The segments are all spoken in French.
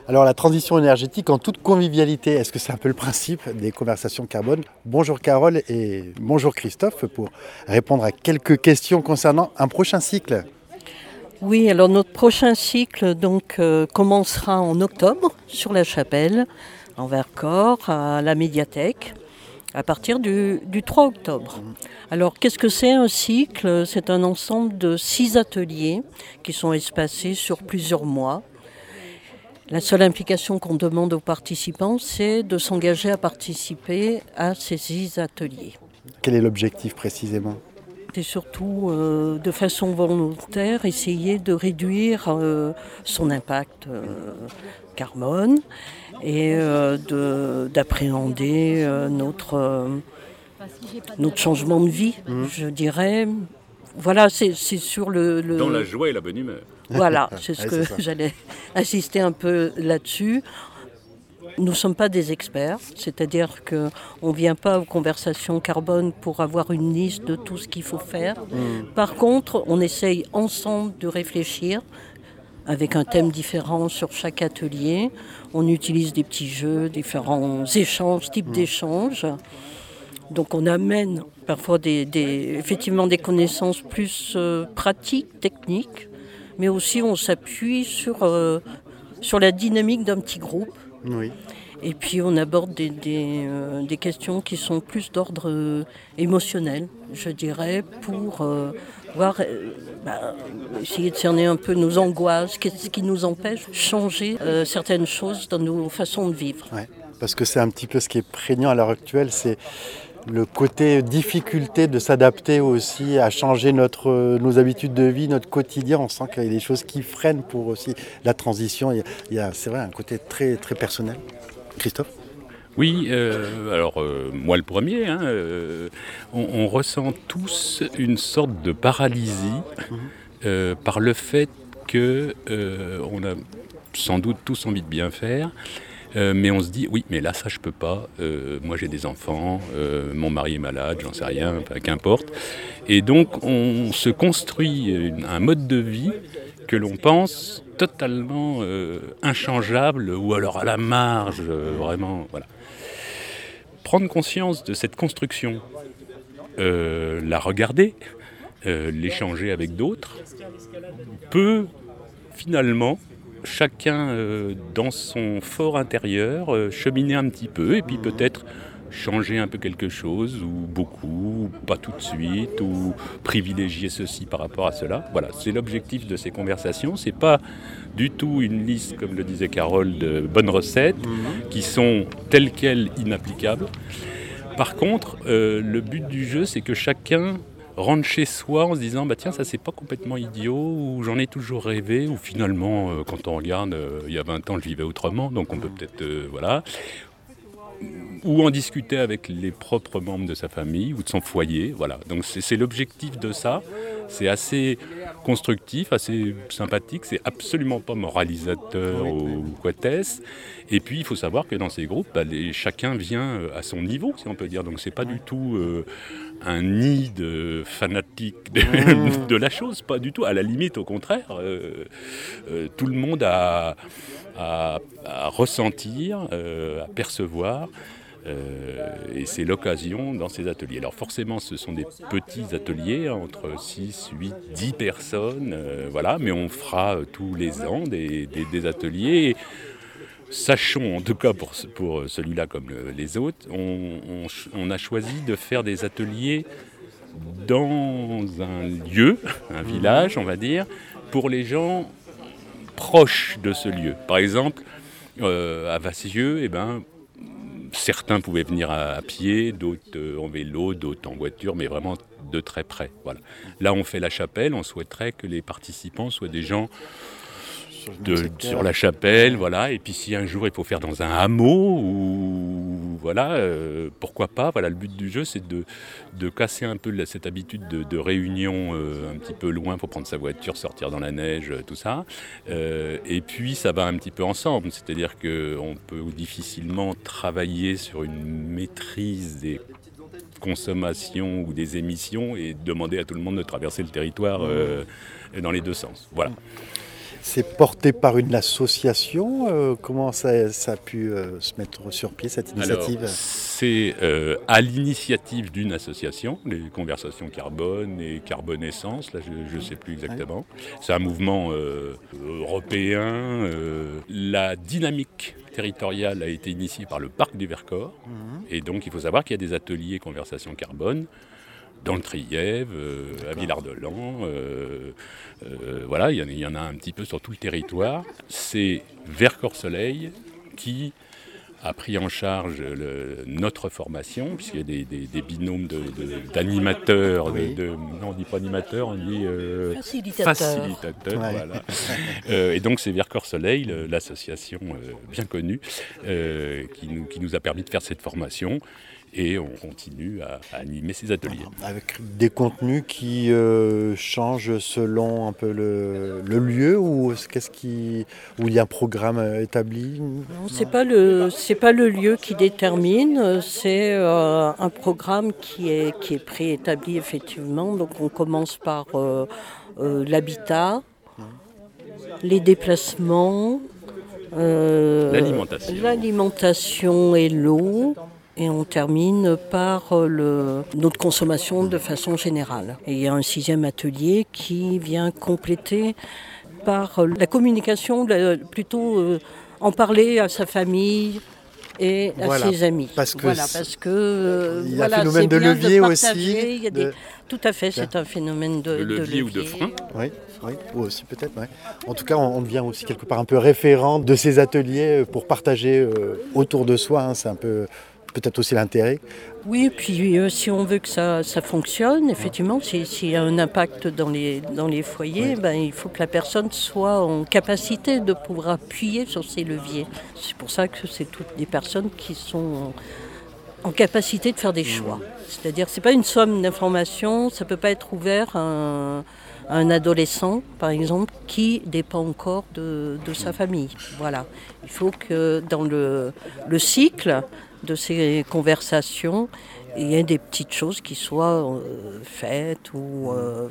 Alors la transition énergétique en toute convivialité, est-ce que c'est un peu le principe des conversations carbone? Bonjour Carole et bonjour Christophe pour répondre à quelques questions concernant un prochain cycle. Oui, alors notre prochain cycle commencera en octobre sur la Chapelle, en Vercors, à la médiathèque, à partir du 3 octobre. Alors qu'est-ce que c'est un cycle? C'est un ensemble de 6 ateliers qui sont espacés sur plusieurs mois. La seule implication qu'on demande aux participants, c'est de s'engager à participer à ces 6 ateliers. Quel est l'objectif précisément? C'est surtout de façon volontaire essayer de réduire son impact carbone et d'appréhender notre changement de vie, je dirais. Voilà, c'est sur le... Dans la joie et la bonne humeur. Voilà, c'est ce que j'allais insister un peu là-dessus. Nous ne sommes pas des experts, c'est-à-dire qu'on ne vient pas aux conversations carbone pour avoir une liste de tout ce qu'il faut faire. Par contre, on essaye ensemble de réfléchir avec un thème différent sur chaque atelier. On utilise des petits jeux, différents échanges, types d'échanges. Donc on amène parfois effectivement des connaissances plus pratiques, techniques, mais aussi on s'appuie sur la dynamique d'un petit groupe. Oui. Et puis on aborde des questions qui sont plus d'ordre émotionnel, je dirais, pour essayer de cerner un peu nos angoisses, qu'est-ce qui nous empêche de changer certaines choses dans nos façons de vivre. Ouais, parce que c'est un petit peu ce qui est prégnant à l'heure actuelle, c'est le côté difficulté de s'adapter aussi à changer nos habitudes de vie, notre quotidien. On sent qu'il y a des choses qui freinent pour aussi la transition. Il y a, c'est vrai, un côté très, très personnel. Christophe? Oui, moi le premier, on ressent tous une sorte de paralysie par le fait qu'on a sans doute tous envie de bien faire, mais on se dit, oui, mais là, ça, je peux pas. Moi, j'ai des enfants, mon mari est malade, j'en sais rien, enfin, qu'importe. Et donc, on se construit un mode de vie que l'on pense totalement inchangeable ou alors à la marge, vraiment, voilà. Prendre conscience de cette construction, la regarder, l'échanger avec d'autres, peut finalement chacun dans son fort intérieur cheminer un petit peu et puis peut-être changer un peu quelque chose ou beaucoup, ou pas tout de suite, ou privilégier ceci par rapport à cela. Voilà, c'est l'objectif de ces conversations. C'est pas du tout une liste, comme le disait Carole, de bonnes recettes qui sont telles quelles inapplicables. Par contre, le but du jeu, c'est que chacun rentre chez soi en se disant bah tiens, ça c'est pas complètement idiot, ou j'en ai toujours rêvé, ou finalement quand on regarde il y a 20 ans je vivais autrement, donc on peut peut-être voilà, ou en discuter avec les propres membres de sa famille ou de son foyer, voilà. Donc c'est l'objectif de ça. C'est assez constructif, assez sympathique, c'est absolument pas moralisateur ou quates. Et puis il faut savoir que dans ces groupes, chacun vient à son niveau, si on peut dire. Donc c'est pas du tout un nid de fanatiques de la chose, pas du tout. À la limite, au contraire, tout le monde a à ressentir, à percevoir. Et c'est l'occasion dans ces ateliers. Alors forcément, ce sont des petits ateliers, entre 6, 8, 10 personnes, voilà, mais on fera tous les ans des ateliers. Sachons, en tout cas pour celui-là comme les autres, on a choisi de faire des ateliers dans un lieu, un village, on va dire, pour les gens proches de ce lieu. Par exemple, à Vassieux, certains pouvaient venir à pied, d'autres en vélo, d'autres en voiture, mais vraiment de très près. Voilà. Là, on fait la chapelle, on souhaiterait que les participants soient des gens sur la chapelle, voilà. Et puis si un jour il faut faire dans un hameau, ou voilà, pourquoi pas. Voilà, le but du jeu, c'est de casser un peu cette habitude de réunion un petit peu loin pour prendre sa voiture, sortir dans la neige, tout ça. Et puis ça va un petit peu ensemble, c'est-à-dire qu'on peut difficilement travailler sur une maîtrise des consommations ou des émissions et demander à tout le monde de traverser le territoire dans les deux sens. Voilà. C'est porté par une association. Comment ça a pu se mettre sur pied, cette initiative? Alors, c'est à l'initiative d'une association, les Conversations Carbone et Carbonescence, là je ne sais plus exactement. C'est un mouvement européen. La dynamique territoriale a été initiée par le Parc du Vercors. Et donc il faut savoir qu'il y a des ateliers Conversations Carbone dans le Trièves, à Villard-de-Lans. Voilà, il y en a un petit peu sur tout le territoire. C'est Vercors Soleil qui a pris en charge notre formation, puisqu'il y a des binômes d'animateurs, non on ne dit pas animateurs, on dit facilitateurs. Voilà. Et donc c'est Vercors Soleil, l'association bien connue, qui nous a permis de faire cette formation. Et on continue à animer ces ateliers. Avec des contenus qui changent selon un peu le lieu ou où il y a un programme établi? Non, c'est pas le lieu qui détermine, c'est un programme qui est préétabli effectivement. Donc on commence par l'habitat, les déplacements, l'alimentation et l'eau. Et on termine par notre consommation de façon générale. Et il y a un 6e atelier qui vient compléter par la communication, plutôt en parler à sa famille et à ses amis. Parce que il y a un phénomène de levier aussi. Tout à fait, c'est un phénomène de levier ou de frein. Oui, ou aussi peut-être. Ouais. En tout cas, on devient aussi quelque part un peu référent de ces ateliers pour partager autour de soi. C'est un peu peut-être aussi l'intérêt. Oui, puis si on veut que ça fonctionne, effectivement, s'il y a un impact dans les foyers, il faut que la personne soit en capacité de pouvoir appuyer sur ces leviers. C'est pour ça que c'est toutes des personnes qui sont en capacité de faire des choix. C'est-à-dire, c'est pas une somme d'informations, ça peut pas être ouvert à un adolescent, par exemple, qui dépend encore de sa famille. Voilà. Il faut que dans le cycle de ces conversations, il y ait des petites choses qui soient faites ou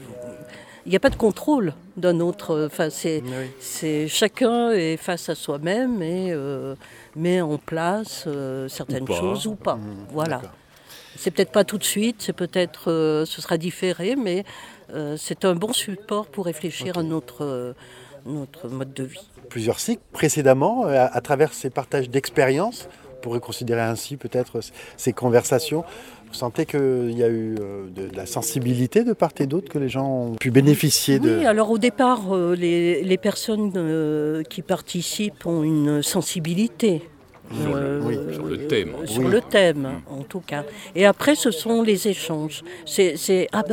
il n'y a pas de contrôle d'un autre. Enfin, c'est chacun est face à soi-même et met en place certaines choses ou pas. Voilà. D'accord. C'est peut-être pas tout de suite, c'est peut-être ce sera différé, mais c'est un bon support pour réfléchir à notre mode de vie. Plusieurs cycles précédemment, à travers ces partages d'expériences, on pourrait considérer ainsi peut-être ces conversations. Vous sentez qu'il y a eu de la sensibilité de part et d'autre, que les gens ont pu bénéficier de... Oui, alors au départ, les personnes qui participent ont une sensibilité. Sur le thème. Sur le thème, en tout cas. Et après, ce sont les échanges. C'est ah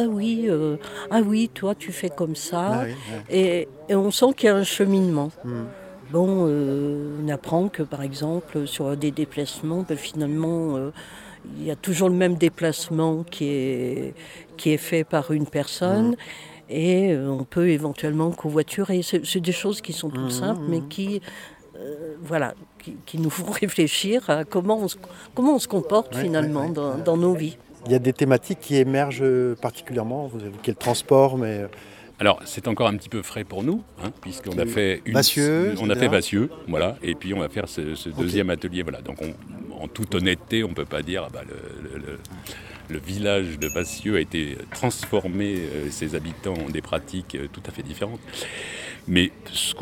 oui, toi, tu fais comme ça. Et on sent qu'il y a un cheminement. Bon, on apprend que, par exemple, sur des déplacements, finalement, il y a toujours le même déplacement qui est fait par une personne. Et on peut éventuellement covoiturer. C'est des choses qui sont toutes simples, mais qui nous font réfléchir à comment on se comporte finalement dans nos vies. Il y a des thématiques qui émergent particulièrement. Vous évoquez le transport, mais... Alors, c'est encore un petit peu frais pour nous, puisqu'on a fait Vassieux, Vassieux, voilà, et puis on va faire ce deuxième atelier, voilà. Donc, en toute honnêteté, on ne peut pas dire le village de Vassieux a été transformé, ses habitants ont des pratiques tout à fait différentes. Mais ce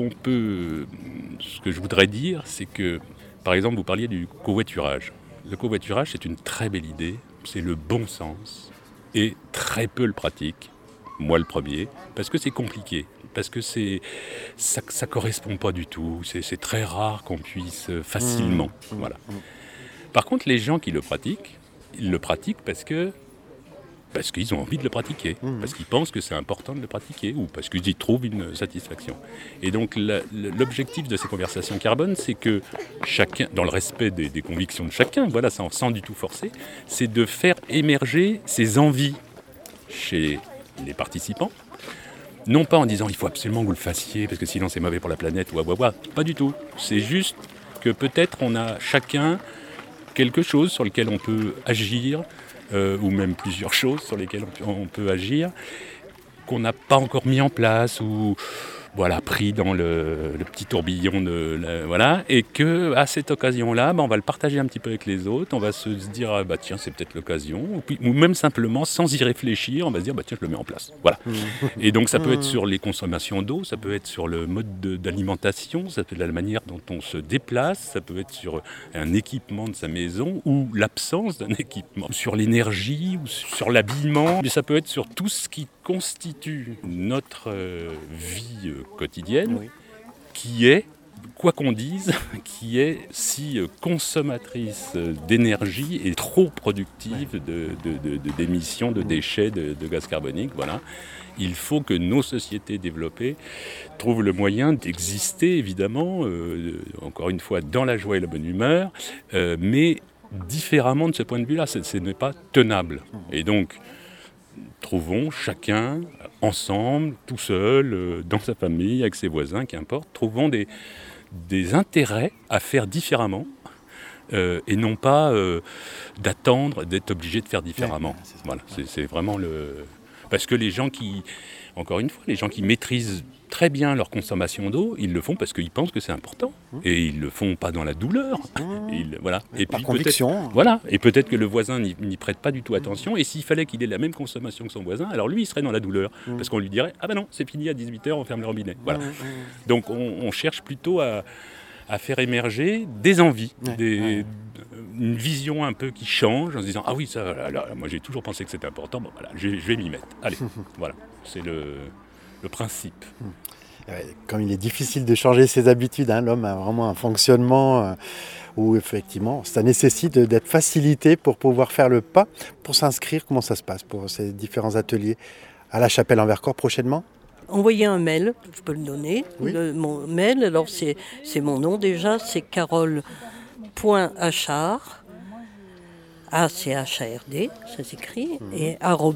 que je voudrais dire, c'est que, par exemple, vous parliez du covoiturage. Le covoiturage, c'est une très belle idée, c'est le bon sens, et très peu le pratique. Moi le premier, parce que c'est compliqué, parce que ça correspond pas du tout, c'est très rare qu'on puisse facilement. Voilà. Par contre, les gens qui le pratiquent, ils le pratiquent parce qu'ils ont envie de le pratiquer, parce qu'ils pensent que c'est important de le pratiquer, ou parce qu'ils y trouvent une satisfaction. Et donc l'objectif de ces conversations carbone, c'est que chacun, dans le respect des convictions de chacun, voilà, sans du tout forcer, c'est de faire émerger ses envies chez les participants, non pas en disant il faut absolument que vous le fassiez parce que sinon c'est mauvais pour la planète, pas du tout. C'est juste que peut-être on a chacun quelque chose sur lequel on peut agir, ou même plusieurs choses sur lesquelles on peut agir, qu'on n'a pas encore mis en place, ou pris dans le petit tourbillon voilà, et que à cette occasion-là, on va le partager un petit peu avec les autres, on va se dire tiens, c'est peut-être l'occasion, ou même simplement sans y réfléchir, on va se dire tiens, je le mets en place. Voilà. Et donc ça peut être sur les consommations d'eau, ça peut être sur le mode d'alimentation, ça peut être la manière dont on se déplace, ça peut être sur un équipement de sa maison ou l'absence d'un équipement, sur l'énergie ou sur l'habillement, mais ça peut être sur tout ce qui constitue notre vie quotidienne, qui est, quoi qu'on dise, qui est si consommatrice d'énergie et trop productive d'émissions de déchets, de gaz carbonique. Voilà. Il faut que nos sociétés développées trouvent le moyen d'exister, évidemment, encore une fois, dans la joie et la bonne humeur, mais différemment de ce point de vue-là. Ce n'est pas tenable. Et donc, trouvons chacun, ensemble, tout seul, dans sa famille, avec ses voisins, qu'importe, trouvons des intérêts à faire différemment et non pas d'attendre d'être obligé de faire différemment. Voilà, c'est vraiment parce que les gens qui maîtrisent très bien leur consommation d'eau, ils le font parce qu'ils pensent que c'est important. Et ils le font pas dans la douleur. Voilà. Et par puis conviction. Voilà. Et peut-être que le voisin n'y prête pas du tout attention. Et s'il fallait qu'il ait la même consommation que son voisin, alors lui, il serait dans la douleur. Parce qu'on lui dirait, non, c'est fini à 18h, on ferme le robinet. Voilà. Donc on cherche plutôt à faire émerger des envies, une vision un peu qui change en se disant oui, ça, moi j'ai toujours pensé que c'était important, je vais m'y mettre. Allez, voilà, c'est le principe. Comme il est difficile de changer ses habitudes, l'homme a vraiment un fonctionnement où effectivement ça nécessite d'être facilité pour pouvoir faire le pas, pour s'inscrire. Comment ça se passe pour ces différents ateliers à la Chapelle-en-Vercors prochainement? Envoyez un mail, je peux le donner. Oui. Mon mail, alors c'est mon nom déjà, c'est carole.achard, A-C-H-A-R-D, ça s'écrit, et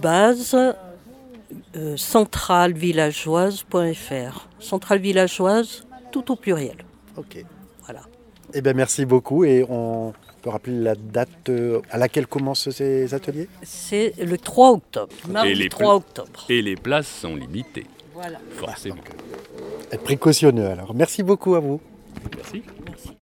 @centralevillageoise.fr. Centrale villageoise, tout au pluriel. Ok. Voilà. Eh bien, merci beaucoup. Et on peut rappeler la date à laquelle commencent ces ateliers? C'est le 3 octobre, mardi 3 octobre. Et les places sont limitées. Voilà. Forcément. Être précautionneux alors. Merci beaucoup à vous. Merci.